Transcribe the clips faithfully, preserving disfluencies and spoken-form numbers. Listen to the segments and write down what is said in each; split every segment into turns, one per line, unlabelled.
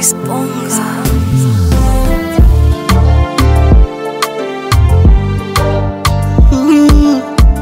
Exponga.
Mm.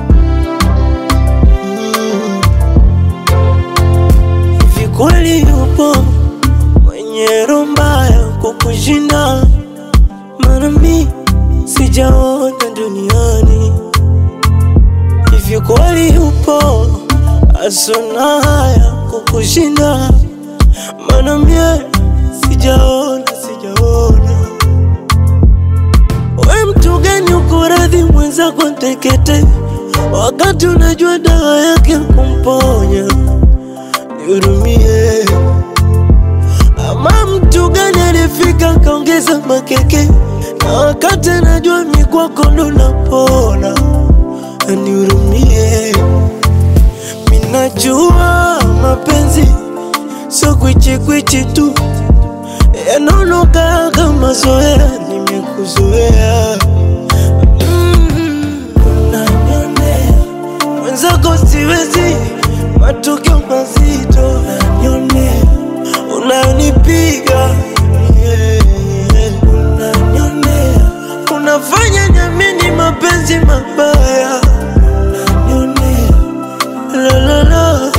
Hivi kweli yupo mwenye roho mbaya kukushinda? Maana mi sijaona duniani. Hivi kweli yupo asona haya kukushinda? Maana mie sijaona, sijaona. We mtu gani uko radhi mwenzako ntekete, wakati unajua dawa yake kumponya? Nihurumie. Ama mtu gani alifika kaongeza makeke, na wakati najua mi kwako ndo napona? Nihurumie. Minajua mapenzi so kwichi kwichi tu, yanonoka kama zoea, nimekuzoea. Mm, unanionea mwenzako siwezi, matokeo mazito unanionea, unanipiga yeah. Unanionea, unafanya nyamini mapenzi mabaya, unanionea la la la.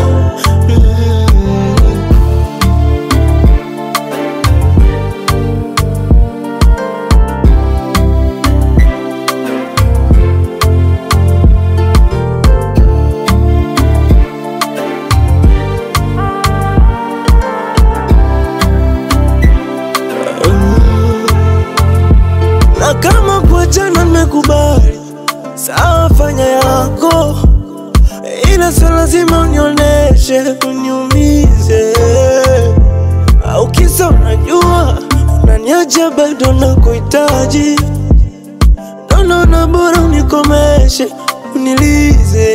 Na kama kuachana nimekubali, sawa fanya yako, ila sio lazima unioneshe, uniumize. Au kisa unajua unaniacha bado nakuhitaji, ndo naona bora unikomeshe, unilize.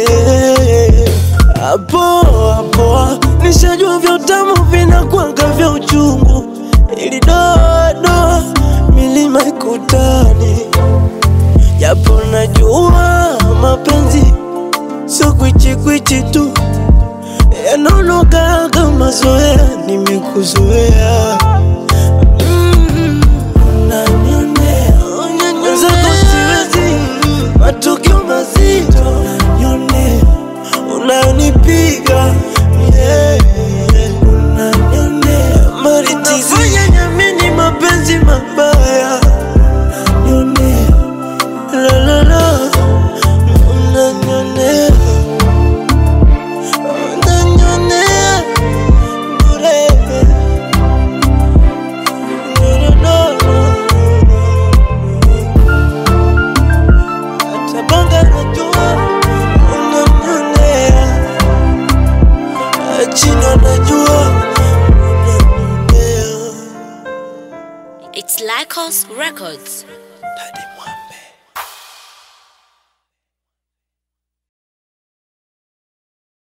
Hapo hapo nishajua vya utamu vinakuanga vya uchungu, ili doa doa milima ikutani. Japo najua mapenzi so kwichi kwichi tu, yanonoka kama zoea, nimekuzoea. Mm, unanionea mwenzako siwezi, matokeo mazito unanionea, unanipiga yeah. Unanionea maritizi, unafanya nyamini mapenzi mabaya, unanionea la la la. Unanionea, unanionea bure. No, no, no, no. Hata banga najua unanionea, chino najua unanionea.
It's Lycos Records.
Daddy.